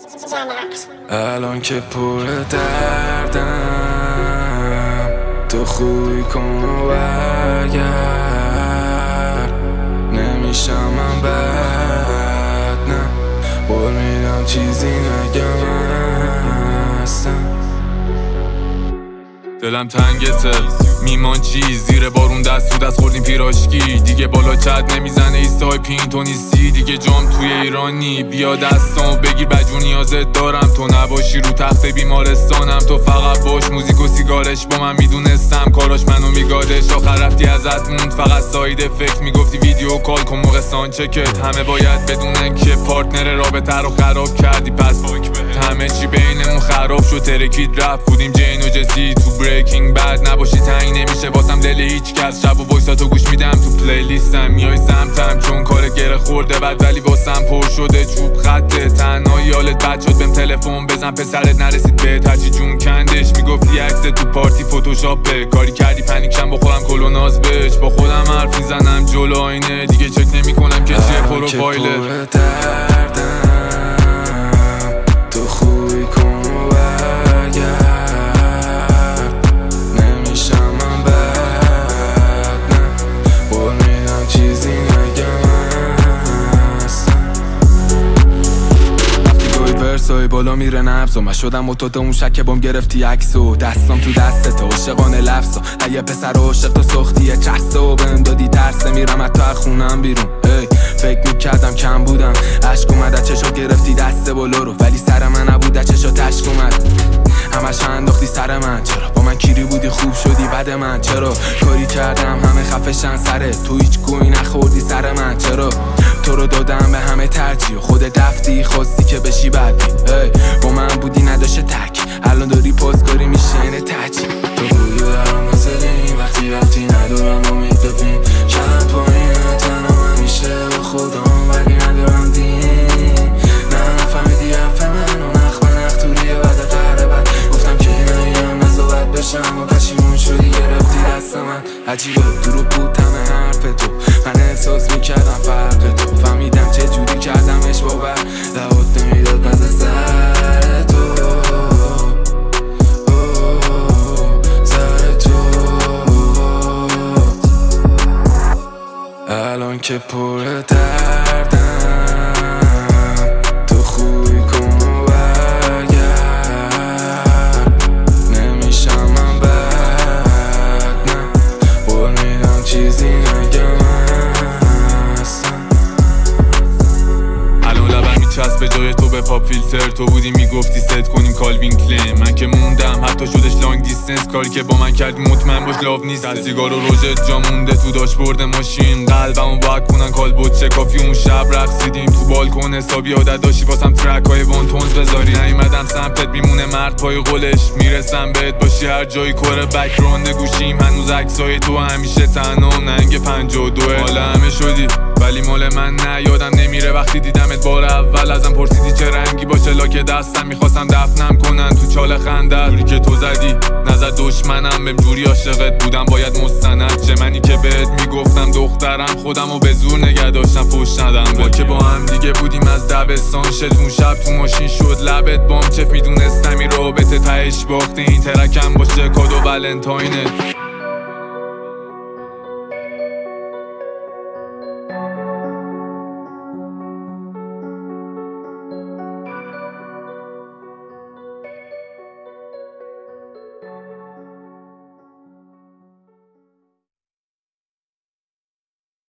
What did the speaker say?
الان که پر دردم تو خوبی کن و برگرد. نمیشم من بد، نه قول میدم چیزی نگم اصلا. دلم تنگته میمان چی زیر بارون دست تو دست خوردیم پیراشکی. دیگه بالا چت نمیزنه ایستای پین تو نیستی دیگه جام توی ایرانی. بیا دستامو بگیر بجون نیازت دارم تو نباشی رو تخت بیمارستانم. تو فقط باش موزیک و سیگارش با من میدونستم کاراش منو میگادش. آخر رفتی ازت موند فقط ساید افکت میگفتی ویدیو کال کن موقع سانچکت. همه باید بدونن که پارتنر رابطه رو خراب کردی پس همه چی بینمون خراب شد. ترکید رفت بودیم جین و جسی تو بریکینگ بد. نباشی تنگ نمیشه واسم دل هیچ کس. شب و وایساتو گوش میدم تو پلیلیستم میای سمتم چون کار گره خورده بد ولی واسم پر شده چوب خطه. تنهایی حالت بد شد بهم تلفن بزن پسرت نرسید بهت هرچی جون کندش. میگفتی عکس تو پارتی فتوشاپه کاری کردی پنیکشم بخورم کلو ناز بهش. با خودم حرف میزنم جلو آینه دیگه چک نمیکنم که چیه پروفایلت. بالا میره نبض و من شدم متوت اون شک بام گرفتی عکسو. دستم تو دستت عاشقانه لفظا. اگه پسر عاشق تو سختیه چسته و بهم دادی ترسه میرم از تو خونم بیرون. فکر میکردم کم بودم عشق اومد چشو گرفتی دسته بالا رو ولی سر من نبود چشو تشک اومد. همش انداختی سر من چرا با من کیری بودی خوب شدی بعد من چرا کاری کردم همه خفشن سره تو هیچ گویی نخوردی سر من چرا تو رو دادم به همه ترجیح و خودت رفتی خواستی که بشی بعدی. با من بودی نداشته تک الان داری پاسکاری میشه اینه تچی. تو بویی برام مثلیم وقتی وقتی ندارم امید ببین کلم پایینه تنم همیشه با خودم ولی ندارم دین. نه نفهمیدی حرف من و نخ توریه بعد قهره بد گفتم که نهیم نزاوت بشم و پشیمون شدی گرفتی دست من. عجیبه دروب بود همه حرف تو من احساس میکردم فرق تو. فهمیدم چه جوری کردمش باور لحات نمیداد نزد سر تو سر تو. الان که پر دردم تو خوبی کن و برگرد. نمیشم من بد، نه قول میدم چیزی نگم اصلا. الان لبم میچسب به جای تو به پاپ فیلتر. تو بودی میگفتی ست کنیم کالوین کلین. من که موندم حتی شدش لانگ دیستنس. کاری که با من کردی مطمئن باش لاو نیست. سیگار و روژت جا مونده تو داشبورد ماشین. قلبمو باک کنن کالبوت چه کافی اون شب رقصیدیم تو بالکن. حسابی عادت داشتی واسم ترک های وان تونز بذاری. نیومدم سمتت میمونه مرد پای قولش. میرسم بهت باشی هر جایی کره بک‌گراند گوشیم. هنوز عکسای تو همیشه تنها ننگ 52 حالا همه شدی ولی مال من نه. یادم نمیره وقتی دیدمت بار اول ازم پرسیدی چه رنگی باشه لاک دستم. میخواستم دفنم کنن تو چال خنده جوری که تو زدی نظر دشمنم بهم جوری عاشقت بودم باید مستند. چه منی که بهت میگفتم دخترم خودمو به زور نگه داشتم فوش ندم. ما که با هم دیگه بودیم از دبستان شدون شب تو ماشین شد لبت بام چف میدونستم این رابطه تهش باخته. این ترکم باشه کادو ولنتاینت.